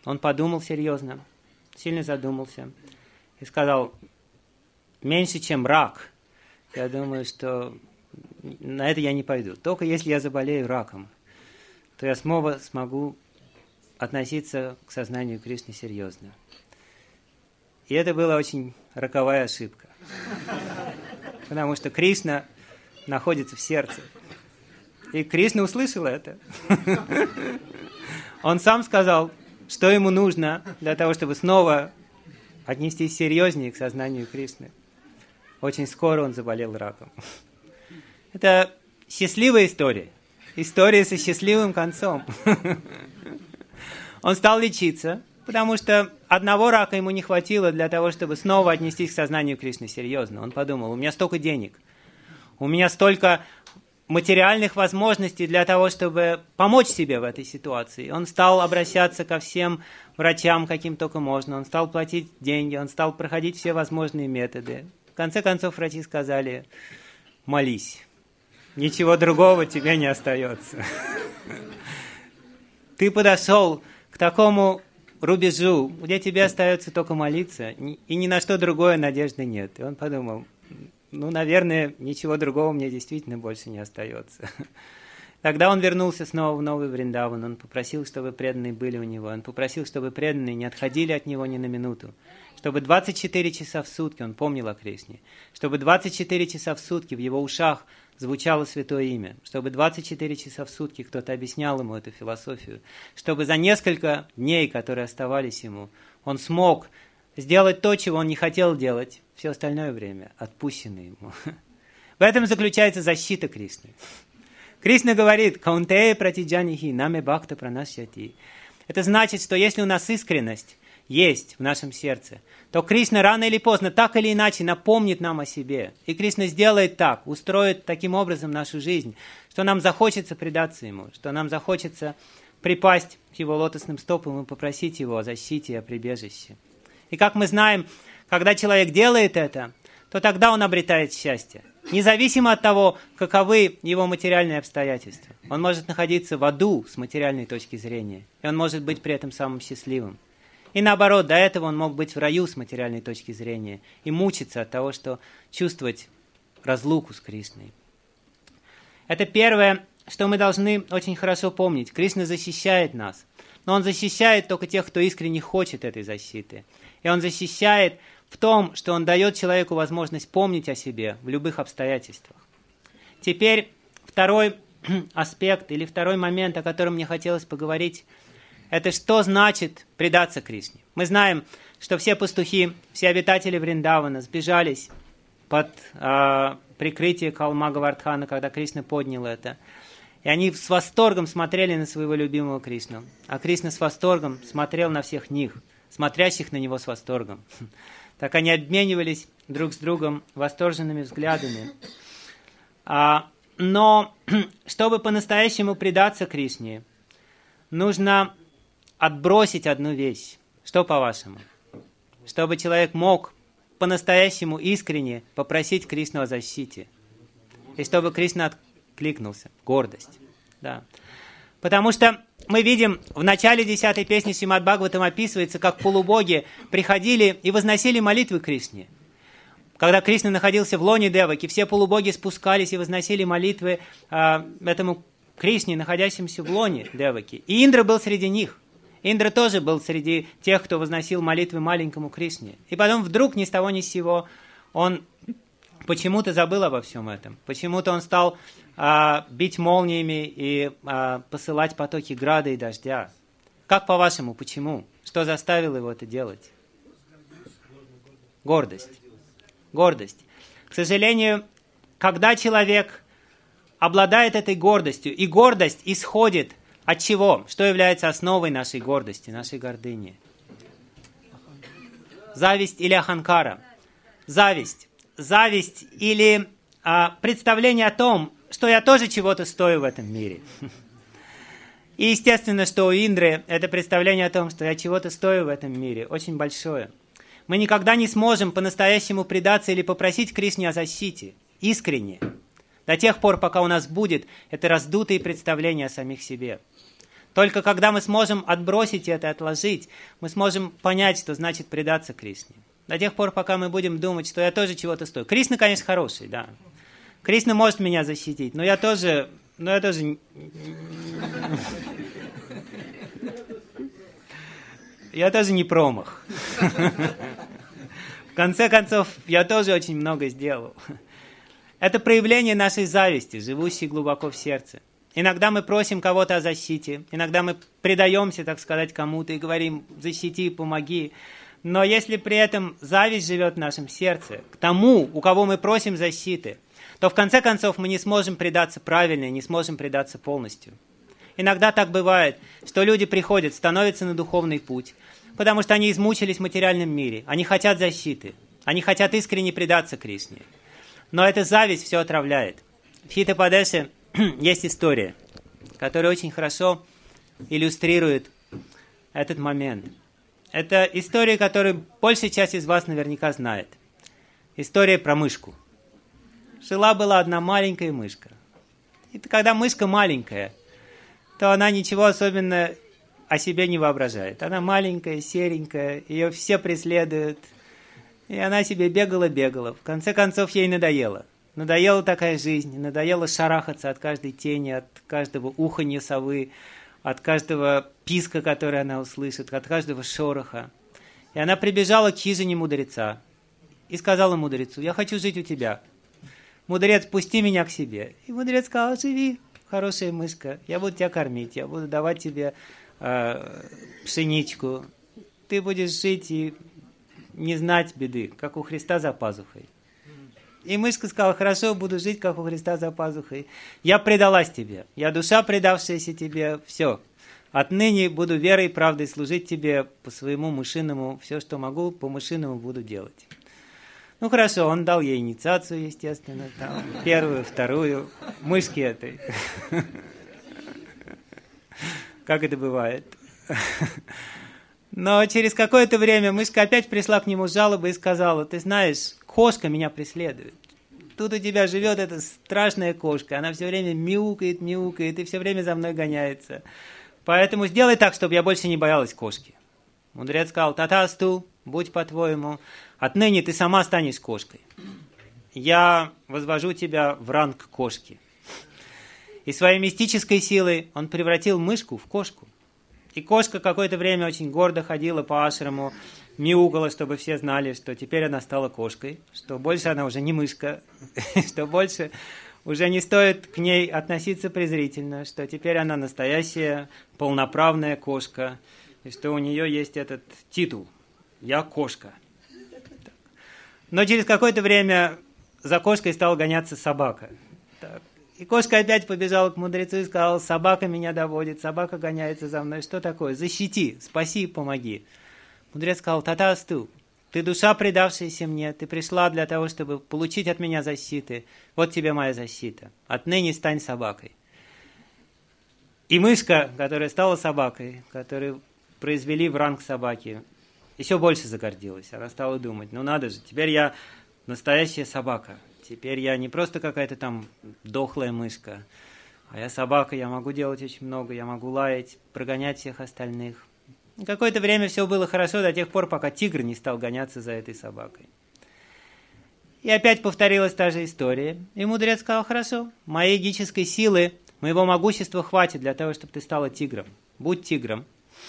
Он подумал серьезно, сильно задумался и сказал: меньше, чем рак. Я думаю, что на это я не пойду. Только если я заболею раком, то я снова смогу относиться к сознанию Кришны серьезно. И это была очень роковая ошибка. Потому что Кришна находится в сердце. И Кришна услышал это. Он сам сказал, что ему нужно для того, чтобы снова отнестись серьезнее к сознанию Кришны. Очень скоро он заболел раком. Это счастливая история. История со счастливым концом. Он стал лечиться, потому что одного рака ему не хватило для того, чтобы снова отнестись к сознанию Кришны серьезно. Он подумал: у меня столько денег, у меня столько материальных возможностей для того, чтобы помочь себе в этой ситуации. Он стал обращаться ко всем врачам, каким только можно. Он стал платить деньги, он стал проходить все возможные методы. В конце концов, врачи сказали: молись. Ничего другого тебе не остается. Ты подошел к такому рубежу, где тебе остается только молиться, и ни на что другое надежды нет. И он подумал: ну, наверное, ничего другого мне действительно больше не остается. Тогда он вернулся снова в Новый Вриндаван. Он попросил, чтобы преданные были у него. Он попросил, чтобы преданные не отходили от него ни на минуту. Чтобы двадцать четыре часа в сутки он помнил о Кришне. Чтобы двадцать четыре часа в сутки в его ушах звучало святое имя. Чтобы двадцать четыре часа в сутки кто-то объяснял ему эту философию. Чтобы за несколько дней, которые оставались ему, он смог сделать то, чего он не хотел делать все остальное время, отпущено ему. В этом заключается защита Кришны. Кришна говорит: «Каунтея пратиджанихи наме бхакта пранашьяти». Это значит, что если у нас искренность есть в нашем сердце, то Кришна рано или поздно, так или иначе, напомнит нам о себе. И Кришна сделает так, устроит таким образом нашу жизнь, что нам захочется предаться Ему, что нам захочется припасть к Его лотосным стопам и попросить Его о защите и о прибежище. И как мы знаем, когда человек делает это, то тогда он обретает счастье. Независимо от того, каковы его материальные обстоятельства. Он может находиться в аду с материальной точки зрения, и он может быть при этом самым счастливым. И наоборот, до этого он мог быть в раю с материальной точки зрения и мучиться от того, что чувствовать разлуку с Кришной. Это первое, что мы должны очень хорошо помнить. Кришна защищает нас, но Он защищает только тех, кто искренне хочет этой защиты. И Он защищает в том, что Он дает человеку возможность помнить о себе в любых обстоятельствах. Теперь второй аспект или второй момент, о котором мне хотелось поговорить, это что значит предаться Кришне. Мы знаем, что все пастухи, все обитатели Вриндавана сбежались под э, прикрытие холма Говардхана, когда Кришна поднял это. И они с восторгом смотрели на своего любимого Кришну. А Кришна с восторгом смотрел на всех них, смотрящих на него с восторгом. Так они обменивались друг с другом восторженными взглядами. А, но чтобы по-настоящему предаться Кришне, нужно отбросить одну вещь. Что, по-вашему? Чтобы человек мог по-настоящему искренне попросить Кришну о защите. И чтобы Кришна откликнулся. Гордость. Да. Потому что мы видим, в начале десятой песни Шримад Бхагаватам описывается, как полубоги приходили и возносили молитвы Кришне. Когда Кришна находился в лоне Деваки, все полубоги спускались и возносили молитвы э, этому Кришне, находящемуся в лоне Деваки. И Индра был среди них. Индра тоже был среди тех, кто возносил молитвы маленькому Кришне. И потом вдруг ни с того ни с сего он почему-то забыл обо всем этом. Почему-то он стал а, бить молниями и а, посылать потоки града и дождя. Как по-вашему, почему? Что заставило его это делать? Гордость. Гордость. К сожалению, когда человек обладает этой гордостью, и гордость исходит от чего? Что является основой нашей гордости, нашей гордыни? Зависть или аханкара? Зависть. Зависть или а, представление о том, что я тоже чего-то стою в этом мире. И естественно, что у Индры это представление о том, что я чего-то стою в этом мире, очень большое. Мы никогда не сможем по-настоящему предаться или попросить Кришне о защите, искренне, до тех пор, пока у нас будет это раздутое представление о самих себе. Только когда мы сможем отбросить это, отложить, мы сможем понять, что значит предаться Кришне. До тех пор, пока мы будем думать, что я тоже чего-то стою. Кришна, конечно, хороший, да. Кришна может меня защитить, но я тоже... Но я тоже... Я тоже не промах. В конце концов, я тоже очень много сделал. Это проявление нашей зависти, живущей глубоко в сердце. Иногда мы просим кого-то о защите, иногда мы предаемся, так сказать, кому-то и говорим «защити, помоги». Но если при этом зависть живет в нашем сердце к тому, у кого мы просим защиты, то в конце концов мы не сможем предаться правильно, не сможем предаться полностью. Иногда так бывает, что люди приходят, становятся на духовный путь, потому что они измучились в материальном мире, они хотят защиты, они хотят искренне предаться Кришне. Но эта зависть все отравляет. В Хитападеше есть история, которая очень хорошо иллюстрирует этот момент. Это история, которую большая часть из вас наверняка знает. История про мышку. Жила-была одна маленькая мышка. И когда мышка маленькая, то она ничего особенно о себе не воображает. Она маленькая, серенькая, ее все преследуют. И она себе бегала-бегала. В конце концов, ей надоело. Надоела такая жизнь, надоело шарахаться от каждой тени, от каждого уханья совы, от каждого писка, который она услышит, от каждого шороха. И она прибежала к хижине мудреца и сказала мудрецу: «Я хочу жить у тебя. Мудрец, пусти меня к себе». И мудрец сказал: «Живи, хорошая мышка, я буду тебя кормить, я буду давать тебе э, пшеничку. Ты будешь жить и не знать беды, как у Христа за пазухой». И мышка сказала: «Хорошо, буду жить, как у Христа за пазухой. Я предалась тебе, я душа, предавшаяся тебе, все. Отныне буду верой и правдой служить тебе по своему мышиному, все, что могу, по мышиному буду делать». Ну хорошо, он дал ей инициацию, естественно, там, первую, вторую, мышки этой. Как это бывает. Но через какое-то время мышка опять пришла к нему с жалобой и сказала: «Ты знаешь, кошка меня преследует. Тут у тебя живет эта страшная кошка, она все время мяукает, мяукает и все время за мной гоняется. Поэтому сделай так, чтобы я больше не боялась кошки». Мудрец сказал: «Татасту, будь по-твоему, отныне ты сама станешь кошкой. Я возвожу тебя в ранг кошки». И своей мистической силой он превратил мышку в кошку. И кошка какое-то время очень гордо ходила по ашраму, мяукала, чтобы все знали, что теперь она стала кошкой, что больше она уже не мышка, что больше уже не стоит к ней относиться презрительно, что теперь она настоящая полноправная кошка, и что у нее есть этот титул «Я кошка». Но через какое-то время за кошкой стала гоняться собака. Так. И кошка опять побежала к мудрецу и сказала: «Собака меня доводит, собака гоняется за мной. Что такое? Защити, спаси, помоги». Мудрец сказал: «Татасту, ты душа, предавшаяся мне, ты пришла для того, чтобы получить от меня защиты. Вот тебе моя защита. Отныне стань собакой». И мышка, которая стала собакой, которую произвели в ранг собаки, еще больше загордилась. Она стала думать: ну надо же, теперь я настоящая собака. Теперь я не просто какая-то там дохлая мышка, а я собака, я могу делать очень много, я могу лаять, прогонять всех остальных. И какое-то время все было хорошо до тех пор, пока тигр не стал гоняться за этой собакой. И опять повторилась та же история. И мудрец сказал: «Хорошо, моей эгической силы, моего могущества хватит для того, чтобы ты стала тигром. Будь тигром».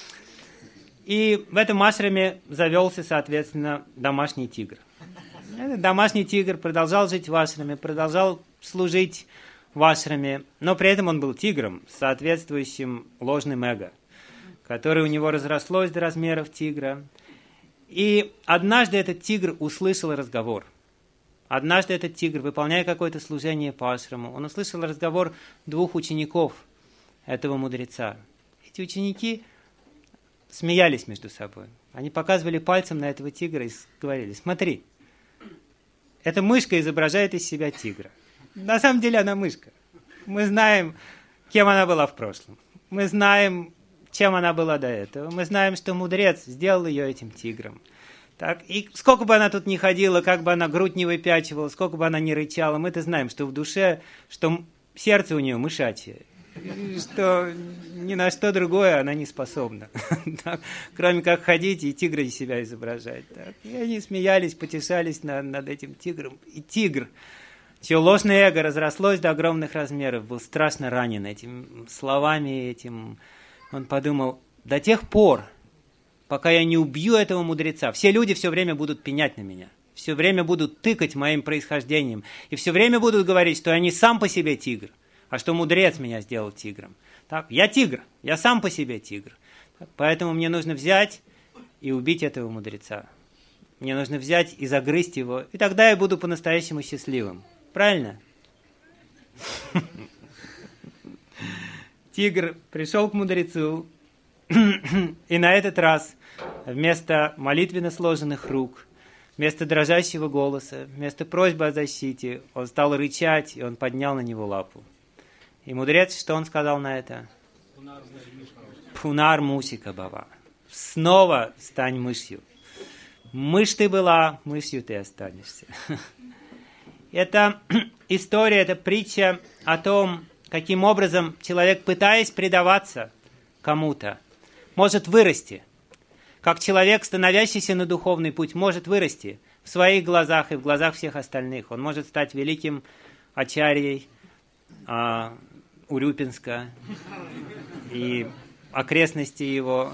И в этом ашраме завелся, соответственно, домашний тигр. Этот домашний тигр продолжал жить в ашраме, продолжал служить в ашраме, но при этом он был тигром с соответствующим ложным эго, которое у него разрослось до размеров тигра. И однажды этот тигр услышал разговор. Однажды этот тигр, выполняя какое-то служение по ашраму, он услышал разговор двух учеников этого мудреца. Эти ученики смеялись между собой. Они показывали пальцем на этого тигра и говорили: «Смотри, эта мышка изображает из себя тигра. На самом деле она мышка. Мы знаем, кем она была в прошлом. Мы знаем, чем она была до этого. Мы знаем, что мудрец сделал ее этим тигром. Так, и сколько бы она тут ни ходила, как бы она грудь не выпячивала, сколько бы она ни рычала, мы-то знаем, что в душе, что сердце у нее мышачье. что ни на что другое она не способна. Так, кроме как ходить и тигра из себя изображать. Так. И они смеялись, потешались над, над этим тигром. И тигр, чье ложное эго разрослось до огромных размеров, был страшно ранен этими словами, этим. Он подумал, до тех пор, пока я не убью этого мудреца, все люди все время будут пенять на меня, все время будут тыкать моим происхождением, и все время будут говорить, что я не сам по себе тигр, а что мудрец меня сделал тигром. Так, я тигр, я сам по себе тигр. Так, поэтому мне нужно взять и убить этого мудреца. Мне нужно взять и загрызть его, и тогда я буду по-настоящему счастливым. Правильно? Тигр пришел к мудрецу, и на этот раз вместо молитвенно сложенных рук, вместо дрожащего голоса, вместо просьбы о защите, он стал рычать, и он поднял на него лапу. И мудрец, что он сказал на это? Пунар мусика бава. Снова стань мышью. Мышь ты была, мышью ты останешься. Это история, это притча о том, каким образом человек, пытаясь предаваться кому-то, может вырасти. Как человек, становящийся на духовный путь, может вырасти в своих глазах и в глазах всех остальных. Он может стать великим ачарьей а, Урюпинска и окрестности его,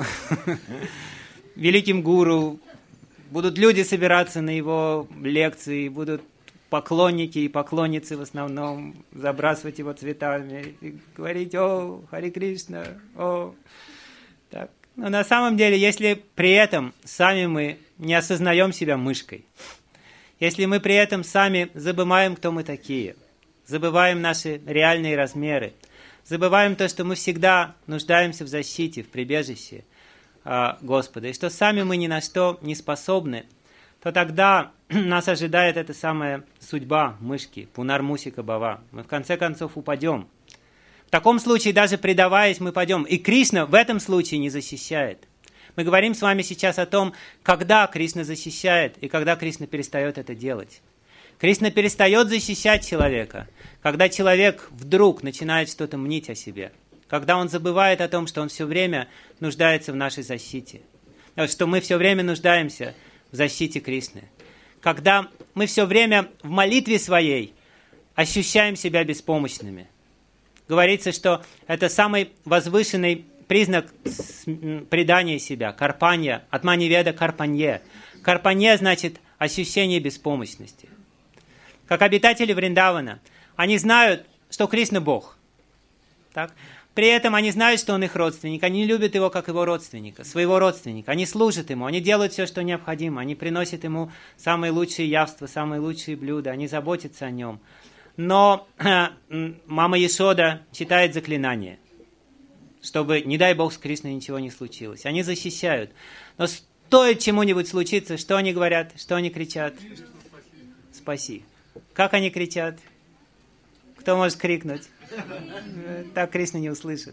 великим гуру. Будут люди собираться на его лекции, будут поклонники и поклонницы в основном забрасывать его цветами и говорить: «О, Хари Кришна, о». Так. Но на самом деле, если при этом сами мы не осознаем себя мышкой, если мы при этом сами забываем, кто мы такие, забываем наши реальные размеры, забываем то, что мы всегда нуждаемся в защите, в прибежище э, Господа, и что сами мы ни на что не способны, то тогда нас ожидает эта самая судьба мышки, пунар мусика бава. Мы в конце концов упадем. В таком случае, даже предаваясь, мы пойдем. И Кришна в этом случае не защищает. Мы говорим с вами сейчас о том, когда Кришна защищает и когда Кришна перестает это делать. Кришна перестает защищать человека, когда человек вдруг начинает что-то мнить о себе, когда он забывает о том, что он все время нуждается в нашей защите, что мы все время нуждаемся в защите Кришны, когда мы все время в молитве своей ощущаем себя беспомощными. Говорится, что это самый возвышенный признак предания себя, карпанья, от маниведа карпанье. Карпанье значит ощущение беспомощности. Как обитатели Вриндавана, они знают, что Кришна Бог. Так? При этом они знают, что он их родственник, они любят его как его родственника, своего родственника. Они служат ему, они делают все, что необходимо, они приносят ему самые лучшие явства, самые лучшие блюда, они заботятся о нем. Но э, мама Яшода читает заклинание, чтобы, не дай Бог, с Кришной ничего не случилось. Они защищают. Но стоит чему-нибудь случиться, что они говорят, что они кричат? Спаси. Как они кричат? Кто может крикнуть? Так Кришна не услышит.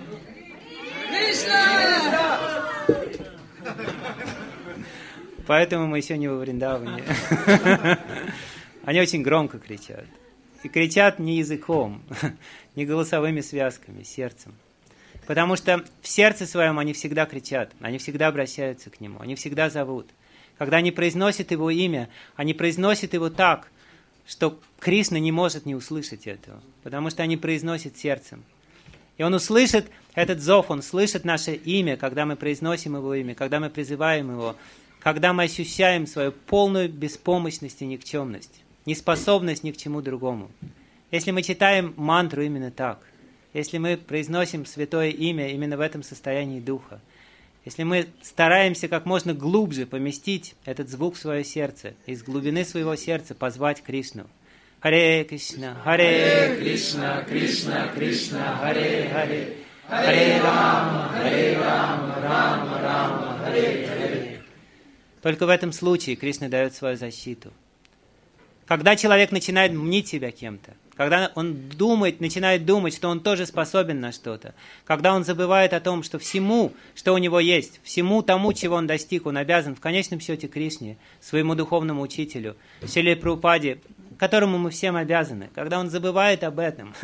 Кришна! Поэтому мы еще не во Вриндаване. Они очень громко кричат. И кричат не языком, не голосовыми связками, сердцем. Потому что в сердце своем они всегда кричат, они всегда обращаются к нему, они всегда зовут. Когда они произносят его имя, они произносят его так, что Кришна не может не услышать этого, потому что они произносят сердцем. И он услышит этот зов, он слышит наше имя, когда мы произносим его имя, когда мы призываем его, когда мы ощущаем свою полную беспомощность и никчемность, неспособность ни к чему другому. Если мы читаем мантру именно так, если мы произносим святое имя именно в этом состоянии духа, если мы стараемся как можно глубже поместить этот звук в свое сердце, из глубины своего сердца позвать Кришну. Харе Кришна, Харе Кришна, Кришна, Кришна, Харе Харе, Харе Рама, Харе Рама, Рама, Рама, Харе Харе. Только в этом случае Кришна дает свою защиту. Когда человек начинает мнить себя кем-то, когда он думает, начинает думать, что он тоже способен на что-то, когда он забывает о том, что всему, что у него есть, всему тому, чего он достиг, он обязан в конечном счете Кришне, своему духовному учителю, Шриле Прабхупаде, которому мы всем обязаны. Когда он забывает об этом,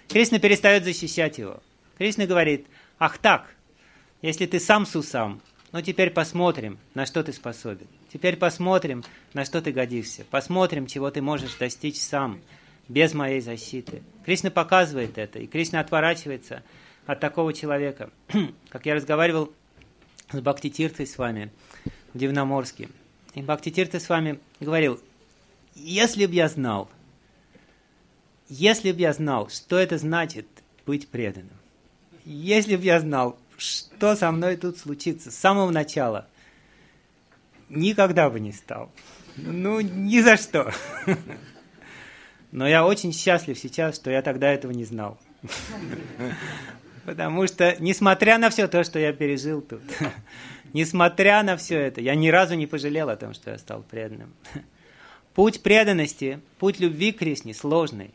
Кришна перестает защищать его. Кришна говорит: ах так, если ты сам сусам, ну теперь посмотрим, на что ты способен. Теперь посмотрим, на что ты годишься. Посмотрим, чего ты можешь достичь сам, без моей защиты. Кришна показывает это, и Кришна отворачивается от такого человека. Как я разговаривал с Бхактитиртой с вами в Дивноморске, и Бхактитирта с вами говорил: если б я знал, если б я знал, что это значит быть преданным, если б я знал, что со мной тут случится с самого начала, никогда бы не стал. Ну, ни за что. Но я очень счастлив сейчас, что я тогда этого не знал. Потому что, несмотря на все то, что я пережил тут, несмотря на все это, я ни разу не пожалел о том, что я стал преданным. Путь преданности, путь любви к Кришне сложный.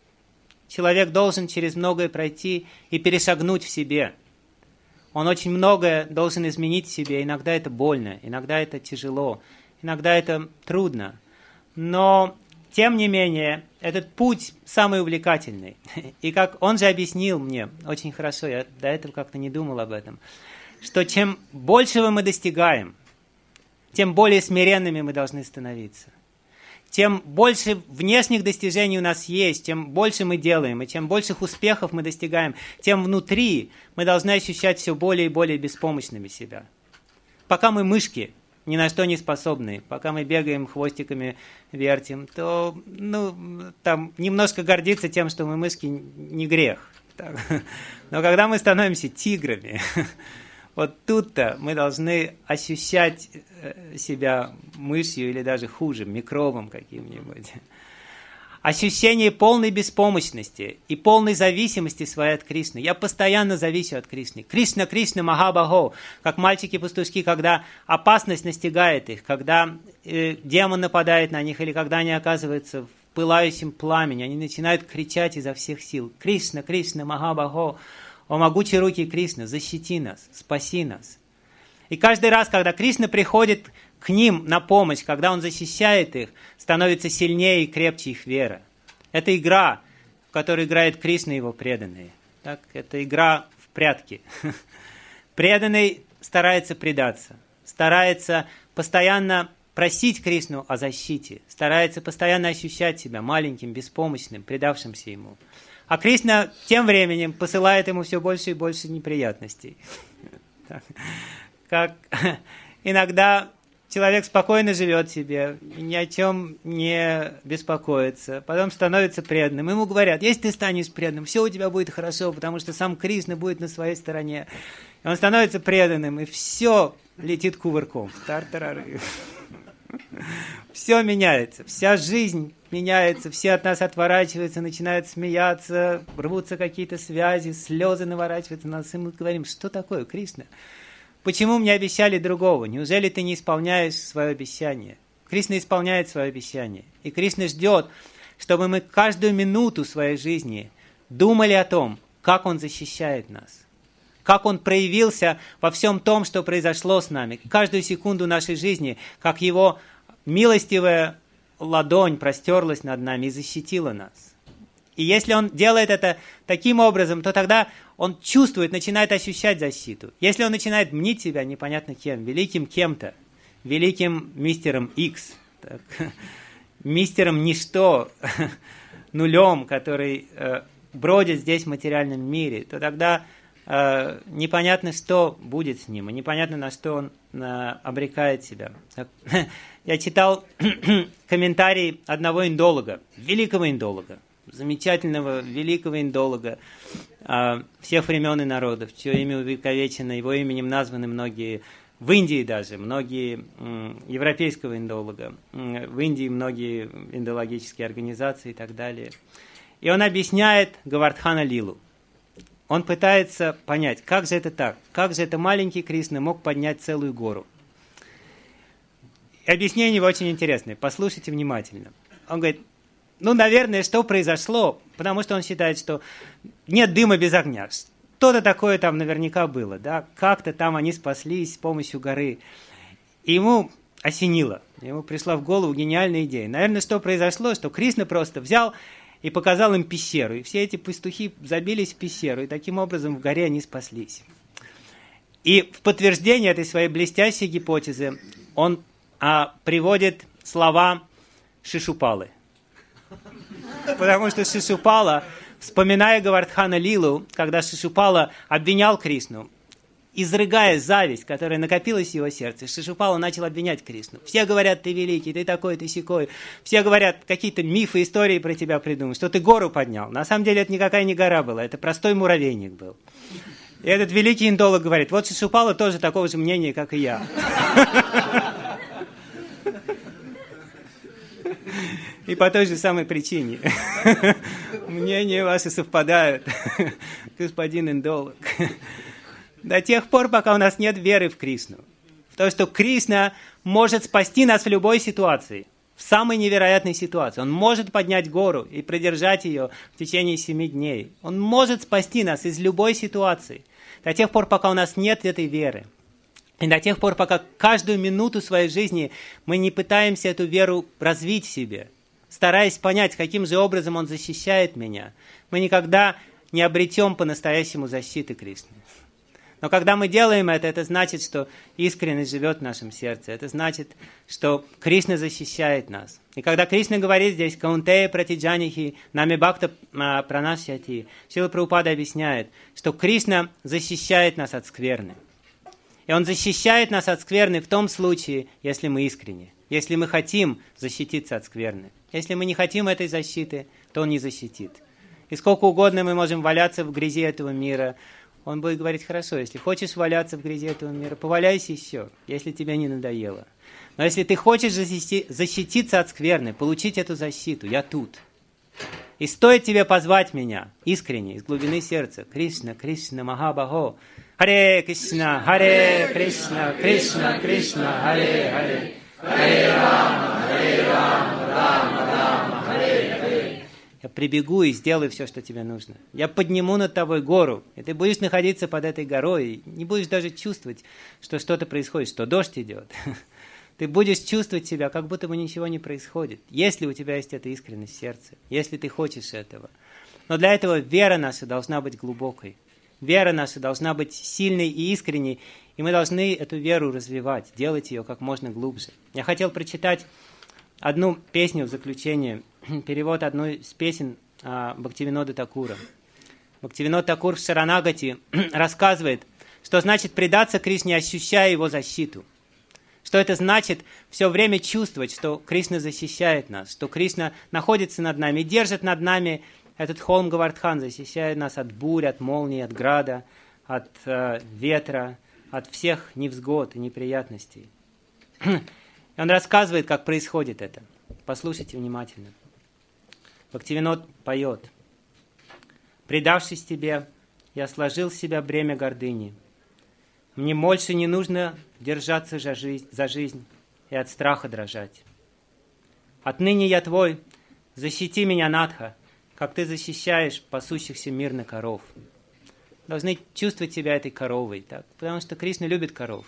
Человек должен через многое пройти и перешагнуть в себе. Он очень многое должен изменить в себе. Иногда это больно, иногда это тяжело, иногда это трудно. Но, тем не менее, этот путь самый увлекательный. И как он же объяснил мне очень хорошо, я до этого как-то не думал об этом, что чем большего мы достигаем, тем более смиренными мы должны становиться. Тем больше внешних достижений у нас есть, тем больше мы делаем, и чем больших успехов мы достигаем, тем внутри мы должны ощущать все более и более беспомощными себя. Пока мы мышки, ни на что не способны, пока мы бегаем, хвостиками вертим, то ну, там, немножко гордиться тем, что мы мышки, не грех. Так. Но когда мы становимся тиграми, вот тут-то мы должны ощущать себя мышью или даже хуже, микробом каким-нибудь. Ощущение полной беспомощности и полной зависимости своей от Кришны. Я постоянно зависю от Кришны. Кришна, Кришна, Махабахо. Как мальчики-пастушки, когда опасность настигает их, когда э, демон нападает на них, или когда они оказываются в пылающем пламени, они начинают кричать изо всех сил: Кришна, Кришна, Махабахо. О могучие руки Кришны, защити нас, спаси нас. И каждый раз, когда Кришна приходит к ним на помощь, когда он защищает их, становится сильнее и крепче их вера. Это игра, в которой играет Кришна и его преданные. Так? Это игра в прятки. Преданный старается предаться, старается постоянно просить Кришну о защите, старается постоянно ощущать себя маленьким, беспомощным, предавшимся ему. А Кришна тем временем посылает ему все больше и больше неприятностей. Как иногда человек спокойно живет себе, ни о чем не беспокоится, потом становится преданным. Ему говорят: если ты станешь преданным, все у тебя будет хорошо, потому что сам Кришна будет на своей стороне. И он становится преданным, и все летит кувырком. Тар-тарары. Все меняется, вся жизнь меняется, все от нас отворачиваются, начинают смеяться, рвутся какие-то связи, слезы наворачиваются на нас, и мы говорим: что такое, Кришна? Почему мне обещали другого? Неужели ты не исполняешь свое обещание? Кришна исполняет свое обещание. И Кришна ждет, чтобы мы каждую минуту своей жизни думали о том, как Он защищает нас, как Он проявился во всем том, что произошло с нами, каждую секунду нашей жизни, как Его милостивая ладонь простерлась над нами и защитила нас. И если Он делает это таким образом, то тогда Он чувствует, начинает ощущать защиту. Если Он начинает мнить себя непонятно кем, великим кем-то, великим мистером Икс, так, мистером ничто, нулем, который э, бродит здесь в материальном мире, то тогда э, непонятно, что будет с ним, и непонятно, на что он э, обрекает себя. Я читал комментарий одного индолога, великого индолога, замечательного великого индолога э, всех времен и народов, чье имя увековечено, его именем названы многие, в Индии даже, многие э, европейского индолога, э, в Индии многие индологические организации и так далее. И он объясняет Говардхана Лилу. Он пытается понять, как же это так, как же это маленький Кришна мог поднять целую гору. И объяснение его очень интересное, послушайте внимательно. Он говорит: ну, наверное, что произошло, потому что он считает, что нет дыма без огня. Что-то такое там наверняка было, да, как-то там они спаслись с помощью горы. И ему осенило, ему пришла в голову гениальная идея. Наверное, что произошло, что Кришна просто взял и показал им пещеру. И все эти пастухи забились в пещеру, и таким образом в горе они спаслись. И в подтверждение этой своей блестящей гипотезы он а, приводит слова Шишупалы. Потому что Шишупала, вспоминая Говардхана Лилу, когда Шишупала обвинял Кришну, изрыгая зависть, которая накопилась в его сердце, Шишупала начал обвинять Кришну. Все говорят, ты великий, ты такой, ты сякой. Все говорят, какие-то мифы, истории про тебя придумают, что ты гору поднял. На самом деле это никакая не гора была, это простой муравейник был. И этот великий индолог говорит, вот Шишупала тоже такого же мнения, как и я. И по той же самой причине. Мнения ваши совпадают, господин индолог. До тех пор, пока у нас нет веры в Кришну. В то, что Кришна может спасти нас в любой ситуации. В самой невероятной ситуации. Он может поднять гору и продержать ее в течение семи дней. Он может спасти нас из любой ситуации. До тех пор, пока у нас нет этой веры. И до тех пор, пока каждую минуту своей жизни мы не пытаемся эту веру развить в себе, стараясь понять, каким же образом он защищает меня, мы никогда не обретем по-настоящему защиты Кришны. Но когда мы делаем это, это значит, что искренность живет в нашем сердце. Это значит, что Кришна защищает нас. И когда Кришна говорит здесь «Каунтея пратиджанихи нами бхакта пранашьяти», Шрила Прабхупада объясняет, что Кришна защищает нас от скверны. И Он защищает нас от скверны в том случае, если мы искренне, если мы хотим защититься от скверны. Если мы не хотим этой защиты, то Он не защитит. И сколько угодно мы можем валяться в грязи этого мира, Он будет говорить, хорошо, если хочешь валяться в грязи этого мира, поваляйся еще, если тебе не надоело. Но если ты хочешь защити, защититься от скверны, получить эту защиту, я тут. И стоит тебе позвать меня искренне, из глубины сердца, Кришна, Кришна, Махабахо, Харе Кришна, Харе Кришна, Кришна, Кришна, Харе Харе, Харе Рама, Харе Рама, Рама, Рама, Харе Харе. Я прибегу и сделаю все, что тебе нужно. Я подниму над тобой гору, и ты будешь находиться под этой горой, и не будешь даже чувствовать, что что-то происходит, что дождь идет. Ты будешь чувствовать себя, как будто бы ничего не происходит, если у тебя есть эта искренность в сердце, если ты хочешь этого. Но для этого вера наша должна быть глубокой. Вера наша должна быть сильной и искренней, и мы должны эту веру развивать, делать ее как можно глубже. Я хотел прочитать одну песню в заключение, перевод одной из песен а, Бхактивинода Такура. Бхактивинод Такур в Шаранагати рассказывает, что значит предаться Кришне, ощущая его защиту. Что это значит все время чувствовать, что Кришна защищает нас, что Кришна находится над нами, держит над нами этот холм Говардхан, защищает нас от бурь, от молний, от града, от э, ветра, от всех невзгод и неприятностей. И он рассказывает, как происходит это. Послушайте внимательно. Бхактивинод поет. «Предавшись тебе, я сложил с себя бремя гордыни. Мне больше не нужно держаться за жизнь, за жизнь и от страха дрожать. Отныне я твой, защити меня, Надха, как ты защищаешь пасущихся мирно коров». Должны чувствовать себя этой коровой, так? Потому что Кришна любит коров.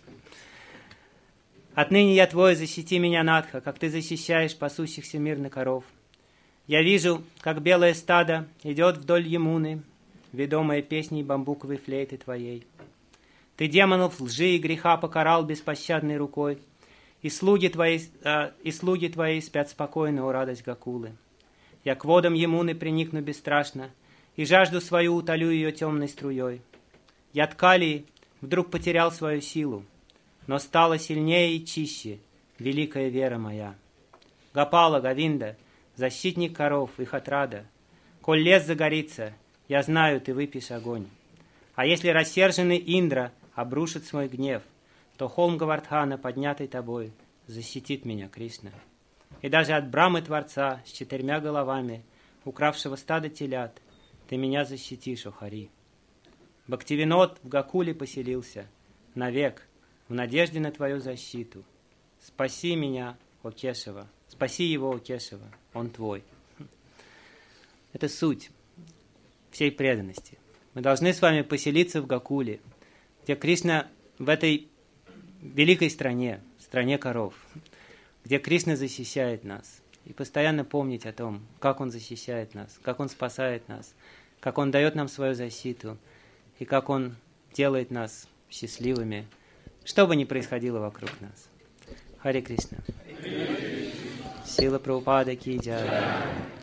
«Отныне я твой, защити меня, Надха, как ты защищаешь пасущихся мирно коров. Я вижу, как белое стадо идет вдоль Ямуны, ведомое песней бамбуковой флейты твоей. Ты демонов лжи и греха покарал беспощадной рукой, и слуги твои, э, и слуги твои спят спокойно, о радость Гакулы. Я к водам Ямуны приникну бесстрашно, и жажду свою утолю ее темной струей. Я ткали вдруг потерял свою силу, но стала сильнее и чище великая вера моя. Гопала, Говинда, защитник коров, их отрада, коль лес загорится, я знаю, ты выпьешь огонь. А если рассерженный Индра обрушит свой гнев, то холм Говардхана, поднятый тобой, защитит меня, Кришна. И даже от Брамы Творца с четырьмя головами, укравшего стадо телят, ты меня защитишь, о Хари. Бхактивинод в Гакуле поселился, навек, в надежде на твою защиту. Спаси меня, о Кешава, спаси его, о Кешава, он твой». Это суть всей преданности. Мы должны с вами поселиться в Гакуле, где Кришна в этой великой стране, стране коров, где Кришна защищает нас. и постоянно помнить о том, как Он защищает нас, как Он спасает нас, как Он дает нам свою защиту, и как Он делает нас счастливыми, что бы ни происходило вокруг нас. Харе Кришна. Сила Прабхупада ки джай.